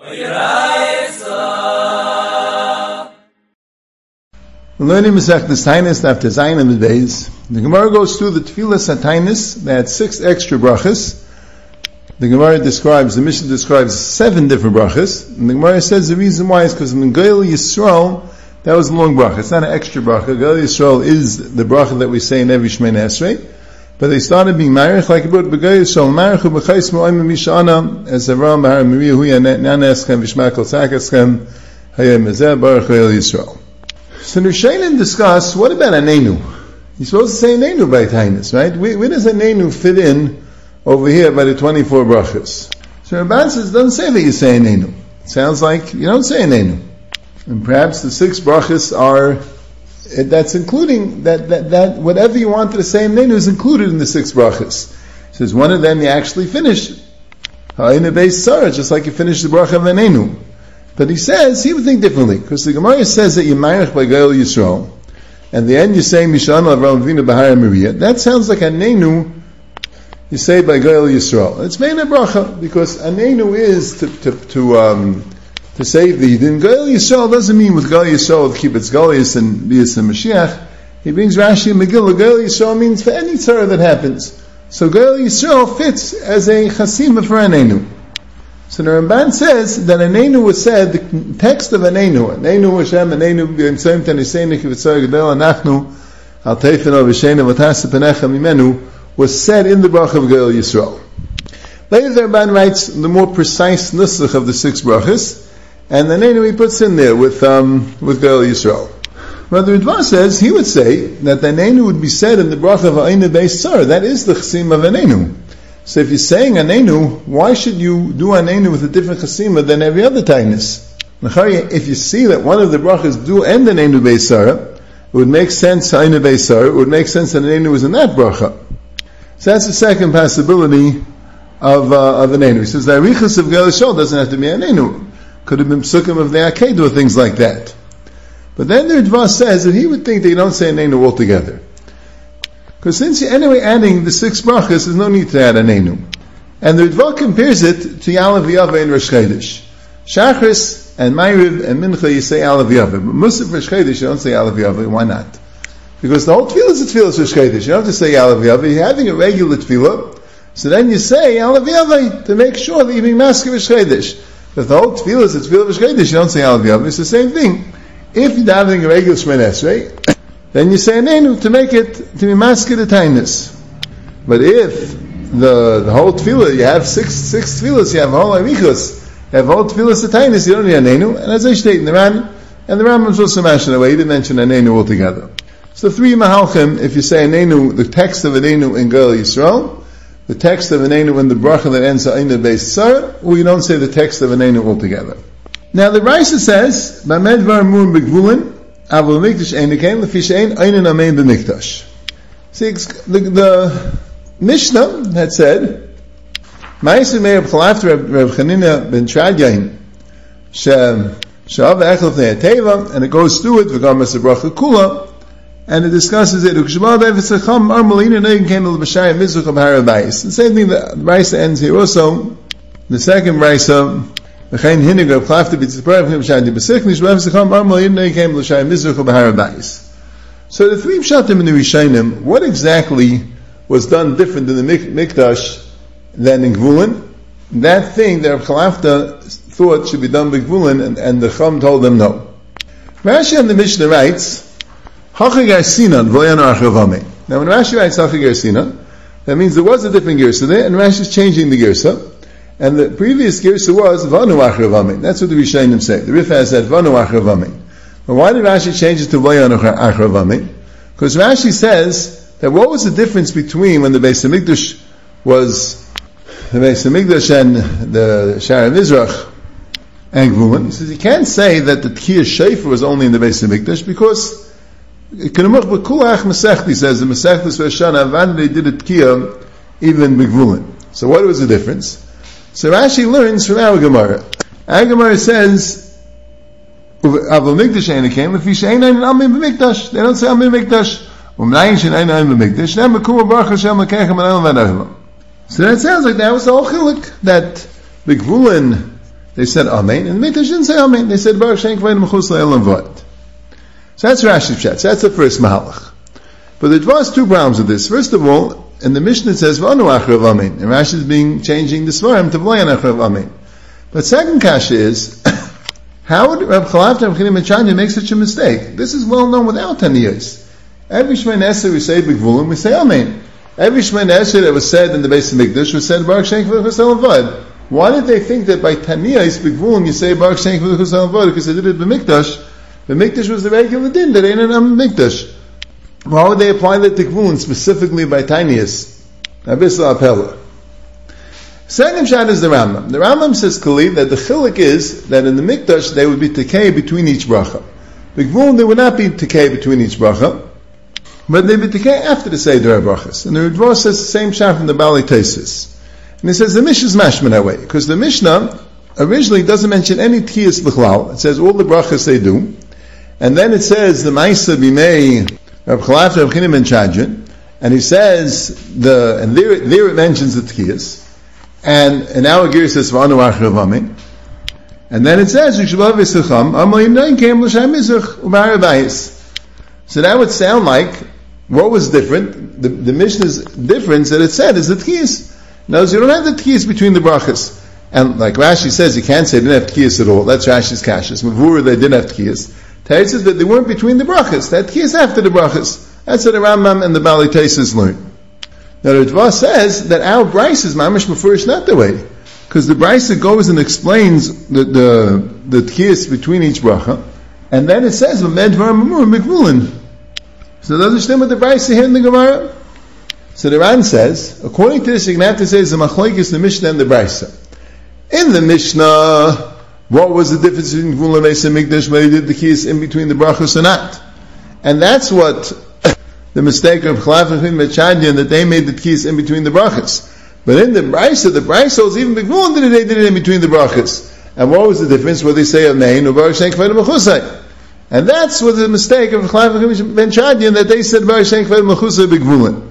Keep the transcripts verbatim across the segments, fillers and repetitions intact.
We're learning Masechtas Tainis after Zayin in the days. The Gemara goes through the Tefillas HaTainis. They had six extra brachas. The Gemara describes, the Mishnah describes seven different brachas. And the Gemara says the reason why is because in Geil Yisrael, that was a long bracha. It's not an extra bracha. Geil Yisrael is the bracha that we say in every Shemoneh Esrei. But they started being marich like about Geil Yisrael. Marichu b'chais mo'im mishana as Avram b'har Maria huya naneschem v'shmakol tzakaschem hayem ezeh baruch Geil Yisrael. So Rishonim discuss, what about Anenu? You're supposed to say Anenu by Tainis, right? Where, where does Anenu fit in over here by the twenty-four brachas? So Ramban says, it doesn't say that you say Anenu. It sounds like you don't say Anenu. And perhaps the six brachas are, that's including, that, that, that whatever you wanted to say Anenu is included in the six brachas. He says, one of them you actually finish. Ha'ina beis Sarah, just like you finish the bracha of Anenu. But he says, he would think differently, because the Gemara says that you marich by Geil Yisrael, and the end you say Mishan Avram Avinu B'Har Maria. That sounds like Anenu, you say by Geil Yisrael. It's made a bracha, because Anenu is to, to, to, um, to save the Yidden. Geil Yisrael doesn't mean with Geil Yisrael, keep its Goliath and Bias and Mashiach. He brings Rashi and Megillah. Geil Yisrael means for any tzara that happens. So Geil Yisrael fits as a chasima for Anenu. So the Ramban says that Anenu was said, the text of Anenu, Anenu Hashem, Anenu B'yimtzayim Taniseinik V'tzar Gedel Anachnu Al Teifeno V'sheinu V'tasa Penecha Mimenu, was said in the bracha of Geil Yisrael. Later the Ramban writes the more precise nusach of the six brachas, and Anenu he puts in there with um, with Geil Yisrael. Rather Ridva says, he would say that the Anenu would be said in the bracha of Ha'ina beis Sarah. That is the chasima of Anenu. So if you're saying Anenu, why should you do Anenu with a different chasima than every other tainis? If you see that one of the brachas do end Anenu beis Sarah, it would make sense Ha'ina beis Sarah, it would make sense that Anenu was in that bracha. So that's the second possibility of uh, of Anenu. He says the arichas of Geil Yisrael doesn't have to be Anenu. Could have been psukim of the Akedah or things like that. But then the Ridva says that he would think that you don't say Anenu altogether. Because since you're anyway adding the six brachas, there's no need to add Anenu. And the Ridva compares it to Yalav Yaveh and Rosh Chodesh. Shachris and Ma'ariv and Mincha you say Yalav Yaveh. But Musaf Rosh Chodesh you don't say Yalav Yaveh. Why not? Because the whole tefillah is a tefillah Rosh Chodesh. You don't have to say Yalav Yaveh. You're having a regular tefillah. So then you say Yalav Yaveh to make sure that you're being masker Rosh Chodesh. But the whole tefillah is a tefillah Rosh Chodesh. You don't say Yalav Yaveh. It's the same thing. If you're having a regular Shemoneh Esrei, then you say Anenu to make it, to be masker the tainis. But if the, the whole tefillah, you have six, six tefillahs, you have whole arichos, you have whole tefillahs the tainis, you don't need Anenu. And as I state in the Ram, and the Rambam's also mentioned away, he didn't mention Anenu altogether. So three mahalchim, if you say Anenu, the text of Anenu in Geil Yisrael, the text of Anenu in the bracha that ends Ha'ina beis Sarah, or you don't say the text of Anenu altogether. Now the Raisa says, B'med var mur b'gvulin, Avol Mikdash Einikem Lefishein Einin Amein B'Mikdash. See, the, the Mishnah had said, Ma'aser Meir B'Chalafter Reb Chanina Ben Tradiayin She'av Echel Fnei HaTeva, and it goes through it V'gam Mesa Bracha Kula, and it discusses it. Ukshma V'Etzacham Armalina Neigim L'Bashai Mizuch B'Har HaBayis. The same thing the Raisa ends here also. The second Raisa, so the three pshatim in the Rishonim, what exactly was done different in the Mikdash than in Gvulin? That thing that Reb Chalafta thought should be done by Gvulin, and, and the Chum told them no. Rashi on the Mishnah writes, Hachagar Sinan Voyan Archavame. Now when Rashi writes Hachagar Sinan, that means there was a different Girsa there, and Rashi is changing the Girsa. And the previous Girsa was Vanu Achravamin. That's what the Rishonim say. The Rif has said Vanu Achravamin. But why did Rashi change it to Vayan Achravamin? Because Rashi says that what was the difference between when the Beis Hamikdash was the Beis Hamikdash and the Shara Mizrach and Gvulin? He says you can't say that the Tkiyah Shofar was only in the Beis Hamikdash because Kenemuch B'Kulach Masechti says the Masechtas V'Shana Avan they did a Tkiyah even B'Gvulin. So what was the difference? So Rashi learns from our Gemara. Our Gemara says, "Avol Mikdash Einikem Lefishein Einin Amein B'Mikdash." They don't say Amein B'Mikdash. Umnayin Shein Einin B'Mikdash. Then Mekum Baruch Hashem Lekechem Anayim V'Anayim. So that sounds like that was the whole chiluk that the Gvulin they said Amen, and the Mikdash didn't say Amen. They said Baruch Shem Kavod Mechus Le'olam V'ad. So that's Rashi's Pshat. So that's the first Mahalach. But there was two problems with this. First of all, in the Mishnah it says V'anu Achrav Amen, and Rashi is being changing the Svarim to V'layan Achrav Amen. But second kasha is, how would Reb Chalafta and Reb Chanina ben Chadya make such a mistake? This is well known without Taniyos. Every Shemoneh Esrei we say B'Gvulim, we say Amen. Every Shemoneh Esrei that was said in the base of Mikdash was said Baruch Shem Kavod Mechus Le'olam V'ad. Why did they think that by Taniyos B'Gvulim you say Baruch Shem Kavod Mechus Le'olam V'ad? Because they did it b'Mikdash. The Mikdash was the regular din that ain't an Mikdash. Why would they apply that to Gvulin specifically by Taniyos? Abisla Apella. Second shot is the Rambam. The Rambam says clearly that the chiluk is that in the Mikdash they would be tekei between each bracha. The Gvulin there would not be tekei between each bracha, but they would be tekei after the Seder brachas. And the Ridvor says the same shot from the Bali Tesis. And he says the Mishnah is mashman that way, because the Mishnah originally doesn't mention any tkiyas b'chlal. It says all the brachas they do. And then it says the Maisa Bimei Reb Chalafta Reb Chanina ben Chadya, and he says the and there there it mentions the tkiyas, and and now Agir says V'anu Achrav Amen, and then it says Yishvav V'Sicham Amoyim Dain Kem L'Shem Mizrach U'Bar Abayis. So that would sound like what was different. The, the Mishnah's difference that it said is the tkiyas. Now you don't have the tkiyas between the brachas, and like Rashi says, you can't say they didn't have tkiyas at all. That's Rashi's kashas. Mavura they didn't have tkiyas. Teretz says that they weren't between the brachas. That tkiyas after the brachas. That's what the Rambam and the Bali Tesis learn. Now the Ritva says that our Bryce is mamash mefurish not the way, because the Bryce goes and explains the the, the tkiyas between each bracha, and then it says v'med dvarim amur mikvulin. So does understand what the Bryce here in the Gemara? So the Ran says, according to this, you're going to have to say the machlokes the Mishnah and the Bryce. In the Mishnah, what was the difference between Gvul and Beis Hamikdash, whether they did the tkiyas in between the brachos or not? And that's what the mistake of Chalaf and Chanina ben Chadya, that they made the tkiyas in between the brachos. But in the Brisa, the Brisa holds even Gvul did it, they did it in between the brachos. And what was the difference? Whether they say Amen or Baruch Shem Kavod Mechus. And that's what the mistake of Chalaf and Chanina ben Chadya, that they said Baruch Shem Kavod Mechus B'Gvulin.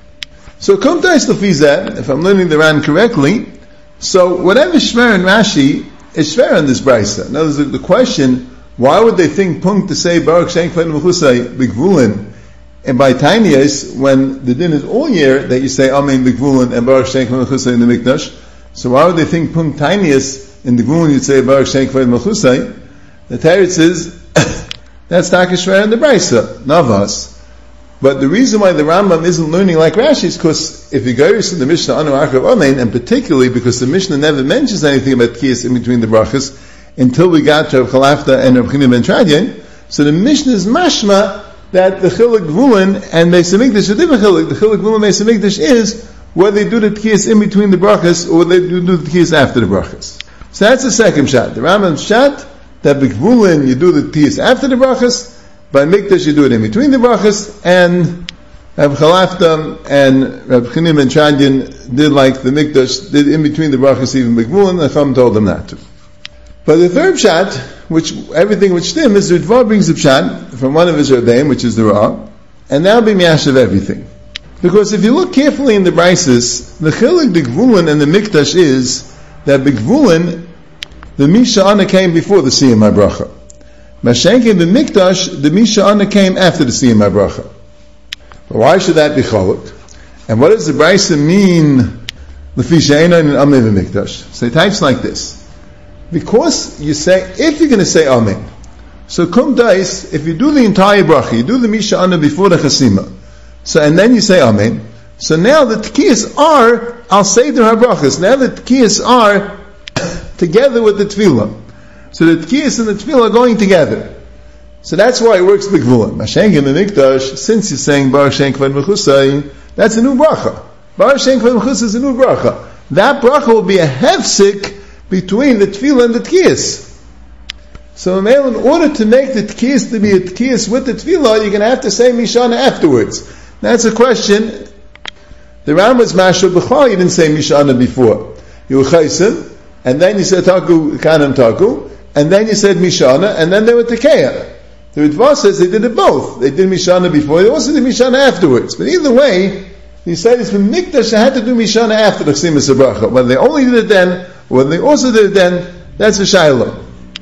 So Kumtais Lefizah, if I'm learning the Ran correctly, so whatever Shver and Rashi is Shver on this Brisa. Now there's the question, why would they think Punk to say Baruch Shem Kavod Mechus B'Gvulin and by Tainiyos, when the din is all year that you say Amen B'Gvulin and Baruch Shem Kavod Mechus in the Mikdash, so why would they think Punk Tainiyos in the Gvulin you'd say Baruch Shem Kavod Mechus? The Teretz is that's Takish Shver in the Brisa, Navas. But the reason why the Rambam isn't learning like Rashi is because if you go to the Mishnah Anu Achrav Amen, and particularly because the Mishnah never mentions anything about tkiyas in between the brachas until we got to Reb Chalafta and Reb Chanina ben Chadya, so the Mishnah is mashma that the Chiluk Gvulin and Beis Hamikdash are different Chiluk. The Chiluk Gvulin and Beis Hamikdash is whether they do the tkiyas in between the brachas or whether they do the tkiyas after the brachas. So that's the second shot. The Rambam's shot that by Gvulin you do the tkiyas after the brachas. By Mikdash you do it in between the brachas, and Reb Chalafta and Reb Chanina ben Chadya did like the Mikdash, did in between the brachas even B'Gvulin, and Chacham told them not to. But the third pshat, which everything which stem is the Ritva brings the pshat from one of his Rebbeim, which is the Ra, and that'll be miyash of everything. Because if you look carefully in the Brises, the Chilik, the Gvulin, and the Mikdash is that B'Gvulin, the Misha Ana came before the Siyam HaBracha. Mashenke the Mikdash, the Misha Ana came after the Siyam HaBracha. But why should that be Cholok? And what does the Brisa mean? Lefi she'eino in Amen v'Mikdash. So it types like this. Because you say, if you're going to say Amen, so kum dais, if you do the entire bracha, you do the Misha Ana before the Chasima, so and then you say Amen, so now the tkiyas are, I'll say the HaBrachas, now the tkiyas are together with the Tefillah. So the tkiyas and the tefillah are going together. So that's why it works b'Gvulin. Mashenke Mikdash, since you're saying Baruch Shem Kavod Mechus, that's a new bracha. Baruch Shem Kavod Mechus is a new bracha. That bracha will be a hefsik between the tefillah and the tkiyas. So in order to make the tkiyas to be a tkiyas with the tefillah, you're going to have to say Mishana afterwards. That's a question. The Rambam's Mashal B'chal, you didn't say Mishana before. You were chaysim, and then you said Taku, Kanam Taku, and then you said Mishana, and then they were Tekeya. The Ritva says they did it both. They did Mishana before, they also did Mishana afterwards. But either way, he said it's from Mikdash, they had to do Mishana after the Chasimas HaBracha. Whether they only did it then, or whether they also did it then, That's a shayla.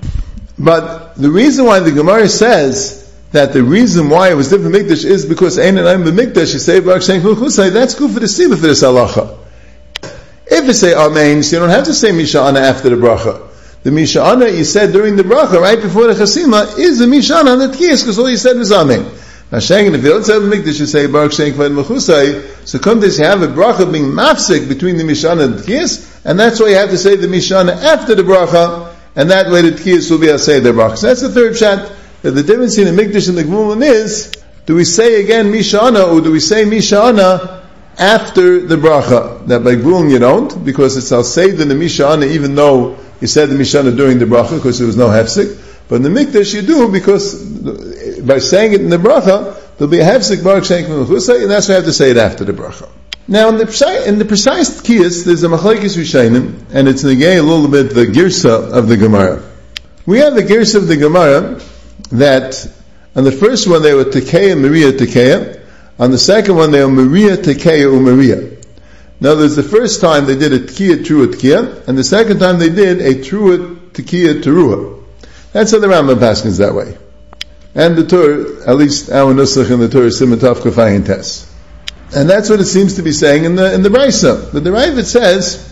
But the reason why the Gemara says that the reason why it was different mikdash is because ein and ein b'mikdash, you say Baruch Shem Chusay, that's good for the siba for this halacha. If you say Amen, so you don't have to say Misha'ana after the bracha. The Misha'ana you said during the bracha, right before the chasima, is the Misha'ana on the tkiyas, because all you said was Amen. Now, Shank, if you don't say mikdash, you say Baruch Shem Chusay, so come this, you have a bracha being mafsik between the Misha'ana and the tkiyas, and that's why you have to say the Misha'ana after the bracha, and that way the tkiyas will be able to say their bracha. So that's the third pshat. That the difference in the mikdash and the gvulin is, do we say again Misha'ana, or do we say Misha'ana after the bracha? That by gvulin you don't, because it's al saved in the Misha'ana, even though you said the Misha'ana during the bracha, because there was no hefsek. But in the mikdash you do, because by saying it in the bracha, there'll be a hefsek Baruch Shem Chusay, and that's why you have to say it after the bracha. Now, in the precise, in the precise tkiyas, there's a machlekes rishonim, and it's negay a little bit the girsa of the Gemara. We have the girsa of the Gemara that on the first one they were tekeya, Maria tekeya. On the second one they were Maria tekeya umaria. In other words, the first time they did a tekiya trua tekiya, and the second time they did a trua tekiya teruah. That's how the Rambam paskins that way. And the Torah, at least our nusach in the Torah, Simatov Kafayin Tes. And that's what it seems to be saying in the in the Brisa. But the Ravid says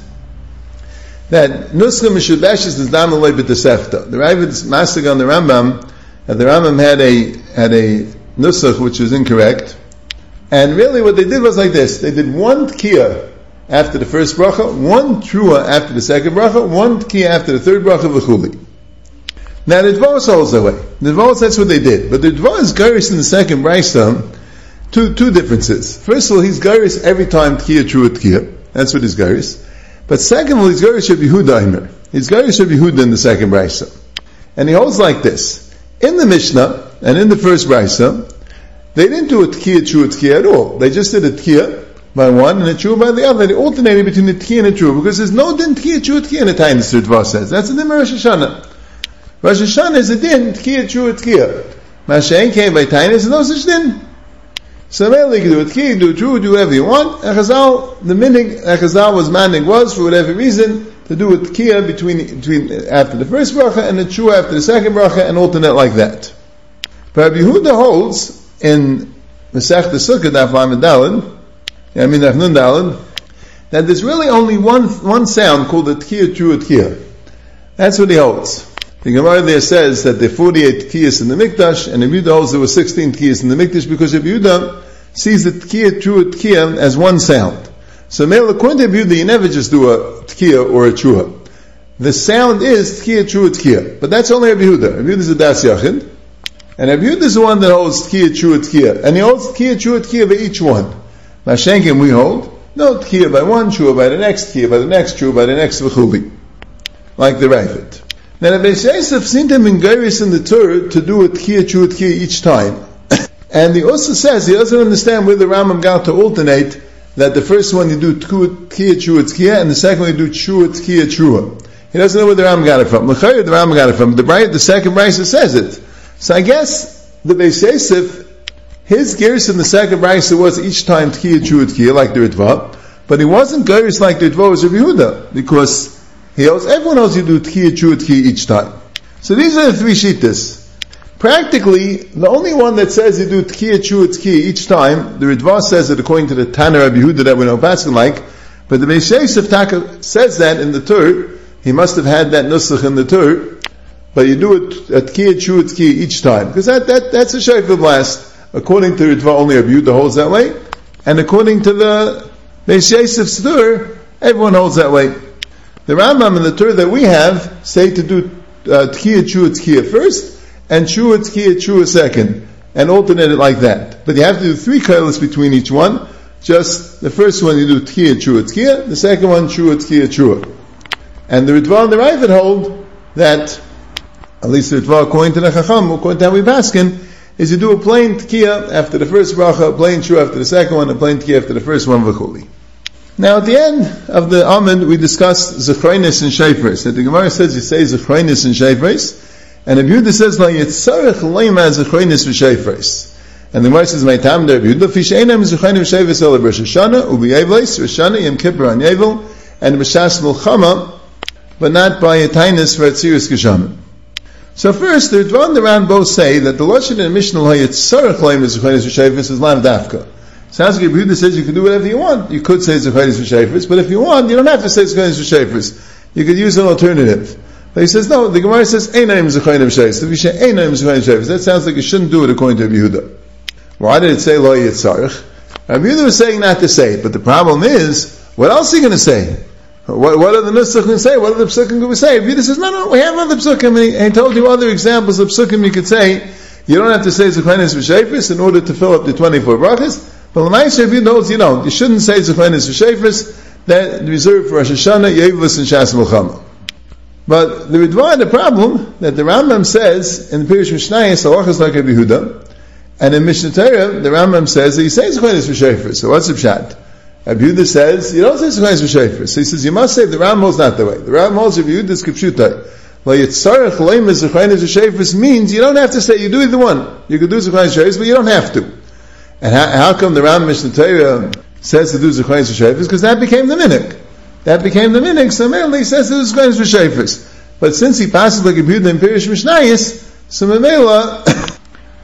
that nuscha mishudashes is dam alei b'tesefta. The Ravid is masig on the Rambam, and the Rambam had a had a nusach which was incorrect. And really what they did was like this. They did one tkiya after the first bracha, one trua after the second bracha, one tkiya after the third bracha v'chuli. Now the Dvos holds that way. The Dvos, that's what they did. But the Dvos gairis in the second Brisa, two two differences. First of all, he's gairis every time tkiya trua tkiya. That's what he's gairis. But second of all, he's gairis Rabbi Yehuda Aimer. He's gairis Rabbi Yehuda in the second Brisa. And he holds like this. In the Mishnah, and in the first Brisa, they didn't do a tkiya trua tkiya at all. They just did a tkiya by one and a trua by the other. They alternated between the tkiya and the trua, because there's no din tkiya trua tkiya in the Tainis, the Dvos says. That's the din of Rosh Hashanah. Rosh Hashanah is a din tkiya trua tkiya. Mashain came by Tainis, no such din. So mainly you can do a tkiya, do a trua, do whatever you want. And Chazal, the minig, Chazal was manning was, for whatever reason, to do a tkiya between, between, after the first bracha and a trua after the second bracha, and alternate like that. But Rabbi Yehuda holds, in Masech the Sukkah, Daf Lamed Daled, I mean Daf Nun Daled, that there's really only one one sound called the tkiya trua tkiya. That's what he holds. The Gemara there says that there are forty-eight tkiyas in the Mikdash, and Rabbi Yehuda holds there were sixteen tkiyas in the Mikdash, because Rabbi Yehuda sees the tkiya trua tkiya as one sound. So, according to Rabbi Yehuda, you never just do a tkiya or a trua. The sound is tkiya trua tkiya, but that's only Rabbi Yehuda. Rabbi Yehuda is a das yachid. And Rabbi Yehuda is the one that holds tkiya trua tkiya, and he holds tkiya trua tkiya by each one. Mashenkim we hold no tkiya by one, trua by the next, tkiya by the next, trua by the next v'chuli, like the Ravid. Now the Beis Yosef seemed to have been gairis in the Torah to do a tkiya trua tkiya each time, and he also says he doesn't understand where the Rambam got to alternate that the first one you do tkiya trua tkiya, and the second one you do trua tkiya trua. He doesn't know where the Rambam got it from. L'chayr the Rambam got it from. The the second Brisa says it. So I guess the Beis Yosef, his gears in the second Brisa was each time tkiya trua tkiya, like the Ritva, but he wasn't gears like the Ritva was Rabbi Yehuda, because he owes, everyone else you do tkiya trua tkiya each time. So these are the three shittas. Practically, the only one that says you do tkiya trua tkiya each time, the Ritva says it according to the Tana Rabbi Yehuda that we know Paskin like, but the Beis Yosef Taka says that in the Torah. He must have had that nusach in the Torah. But you do it at tkiya trua tkiya each time, because that, that that's a shayfa blast. According to Ritva, only Rabbi Yehuda holds that way, and according to the Beis Yosef's Torah, everyone holds that way. The Rambam and the Torah that we have say to do uh, tkiya trua tkiya first, and trua tkiya trua second, and alternate it like that. But you have to do three kailas between each one. Just the first one you do tkiya trua tkiya, the second one trua tkiya trua. And the Ritva and the Ravid hold that, at least the Ritva according to the Chacham, according to how we baskin, is you do a plain tkiya after the first bracha, a plain trua after the second one, a plain tkiya after the first one, v'chuli. Now at the end of the Amid, we discussed Zechronis and Shayfres. That the Gemara says you say Zechronis and Shayfres, and Rabbi Yehuda says, La yitzarech leima Zechronis v'Shayfres. And the Gemara says, My tam der Rabbi Yehuda, Fish einam Zechronis v'Shayfres el Rosh Hashanah, u'b'yevleis, Rosh Hashanah, Yom Kippur an Yevel, and B'shas Milchama, but not by a tainus for Atzirus Geshamim. So first, the Ritva and the Ran both say that the Lashon in the Mishnah Hayetzarech Loim is Zechaynis V'Shefes is Lam Dafka. Sounds like Yehuda says you can do whatever you want. You could say Zechaynis V'Shefes, but if you want, you don't have to say Zechaynis V'Shefes. You could use an alternative. But he says, no, the Gemara says, Einayim Zechaynis V'Shefes. If you say Einayim Zechaynis V'Shefes, that sounds like you shouldn't do it according to Yehuda. Why did it say Lo Yetzarech? Yehuda was saying not to say it, but the problem is, what else are you going to say? What, what are the Nusach going to say? What are the Psukim going to say? Yehuda says, no, no, we have other Psukim, and he, and he told you other examples of Psukim you could say. You don't have to say Zechaynis V'Shefes in order to fill up the twenty-four brachas. But L'maisha Yehuda holds, you know, you shouldn't say Zechaynis V'Shefes, that reserved for Rosh Hashanah, Yevus, and Shas Milchama. But the Ritva had a problem that the Rambam says in the Pirush Mishnayos, halachas like Rabbi Yehuda, and in Mishnah Torah, the Rambam says that you say Zechaynis V'Shefes. So what's the pshat? Rabbi Yehuda says, you don't say Zechaynis V'Shefes. So he says, you must say, the Rambam holds not the way. The Rambam holds Rabbi Yehuda's Kipshutai. Well, Yitzarech Leim is Zechaynis V'Shefes means you don't have to say, you do either one. You can do Zechaynis V'Shefes, but you don't have to. And how, how come the Rambam Mishnah Torah says to do Zechaynis V'Shefes? Because that became the minhag. That became the minhag, so Mamela he says to do Zechaynis V'Shefes. But since he passes like Rabbi Yehuda in Pirush Mishnayos, so Mamela,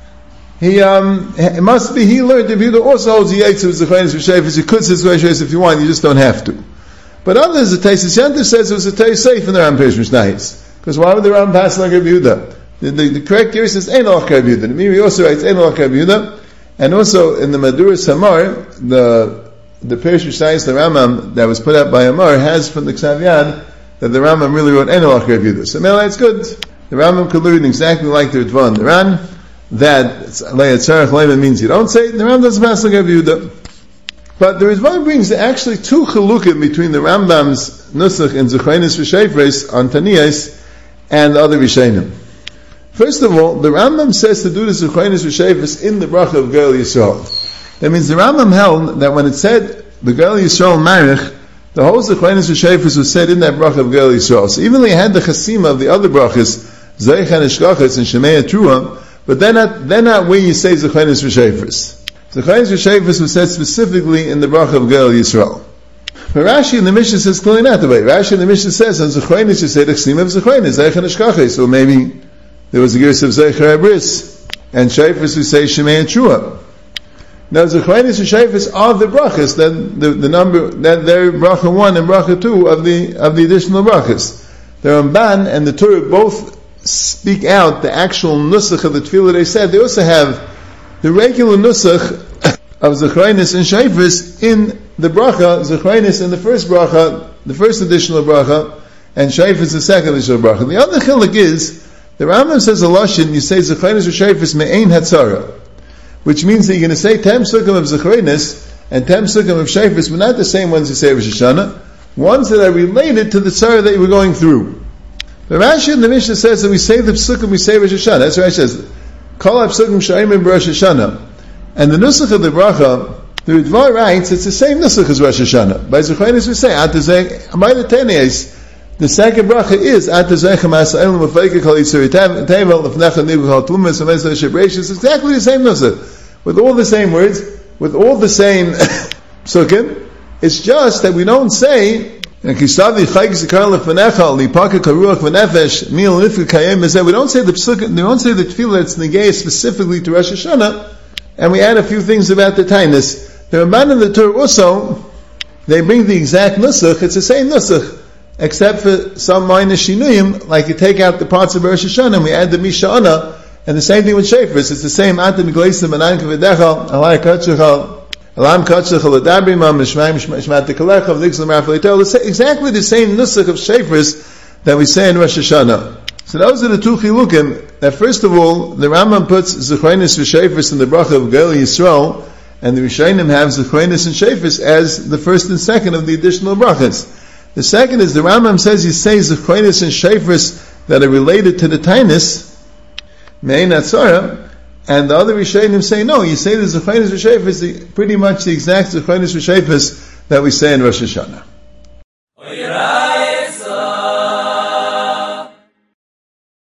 He um it must be he learned if you also holds the eight of Zechaynis V'Shefes. You could say Zechaynis if you want, you just don't have to. But others, the Taisus Yantiv says it was a Teis safe in the Ram Pirush Mishnayos. Because why would the Ram pass like Rabbi Yehuda? The, the, the correct here says Ein Alach Rabbi Yehuda. The Miri also writes Ein Alach Rabbi Yehuda, and also in the Madura Samar, the the Pirush Mishnayos, the Rambam that was put out by Amar has from the Ksav Yad that the Rambam really wrote Ein Alach Rabbi Yehuda. So Mela, it's good. The Rambam could learn exactly like the Ritva and the Ran. That Le'etzarech Le'emen means you don't say it, the Rambam doesn't pass like Rabbi Yehuda. But the Ritva brings actually two chalukim between the Rambam's Nusach and Zechaynis V'Shefes on Taniyas and the other Rishonim. First of all, the Rambam says to do the Zechaynis V'Shefes in the bracha of Geil Yisrael. That means the Rambam held that when it said the Geil Yisrael Marich, the whole Zechaynis V'Shefes was said in that bracha of Geil Yisrael. So even though you had the chasima of the other brachas, Zeich and Eshkachas and Shemei Trua, but they're not, they're not where you say Zechaynis V'Shefes. Zechaynis V'Shefes was said specifically in the bracha of Geil Yisrael. But Rashi in the Mishnah says clearly not the way. Rashi in the Mishnah says, on Zechaynis you say the chasima of Zechaynis, Zeich and Eshkachas. So maybe there was a gears of Zeich Habris, and Shefes we say Shemei Trua. Now Zechaynis V'Shefes are the brachas, that the, the number, that they're bracha one and bracha two of the, of the additional brachas. The Ramban and the Torah both speak out the actual nusach of the tefillah they said. They also have the regular nusach of Zechaynis and Shefes in the bracha, Zechaynis in the first bracha, the first additional bracha, and Shefes the second additional bracha. The other chiluk is, the Rambam says a lashon, you say Zechaynis or Shefes me'ein hatzara, which means that you're going to say ten psukim of Zechaynis and ten psukim of Shefes, but not the same ones you say of Rosh Hashanah, ones that are related to the tzara that you were going through. The Rashi in the Mishnah says that we say the psukim we say Rosh Hashanah. That's what Rashi says. Kol ha-psukim sh'ayim Rosh Hashanah. And the nusach of the bracha, the Ritva writes, it's the same nusach as Rosh Hashanah. By Zechaynis we say, Atazeh, Amayla Teneis, the second bracha is, Atazeh Chamas Eilim V'Feika Kol Yitzuri Tevel, L'fnecha Nivu Kol Tumas, Amezah Shebreshis. It's exactly the same nusach. With all the same words, with all the same psukim. It's just that we don't say, we don't say the psukim, we don't say the tefillah that's negayah specifically to Rosh Hashanah, and we add a few things about the tainus. The Ramban and the Torah also, they bring the exact nusach, it's the same nusach, except for some minor shinuyim, like you take out the parts of Rosh Hashanah and we add the Misha'ana, and the same thing with Shefes, it's the same, Atim Gleisim, Anan Kavidechal, Alai Kachachal, Alam Kachachal, Adabrimam, Mishmaim, Shmat Tekalechal, Nixlam Rafaletel, exactly the same nusach of Shefes that we say in Rosh Hashanah. So those are the two chilukim, that first of all, the Rambam puts Zechaynis V'Shefes in the bracha of Geil Yisrael, and the Rishonim have Zechaynis and Shefes as the first and second of the additional brachas. The second is the Rambam says you say Zechaynis and Shefes that are related to the tainus, Me'ein Hatzara, and the other Rishonim say no, you say the Zechaynis V'Shefes, pretty much the exact Zechaynis V'Shefes that we say in Rosh Hashanah.